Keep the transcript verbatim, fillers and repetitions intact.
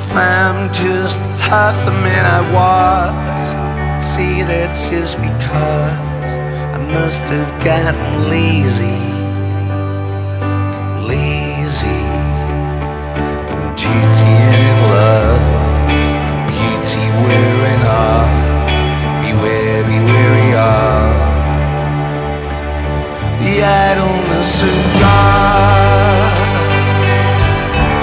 I'm just half the man I was. See, that's just because I must have gotten lazy, lazy. And duty and love, beauty wearing off. Beware, be wary of the idleness of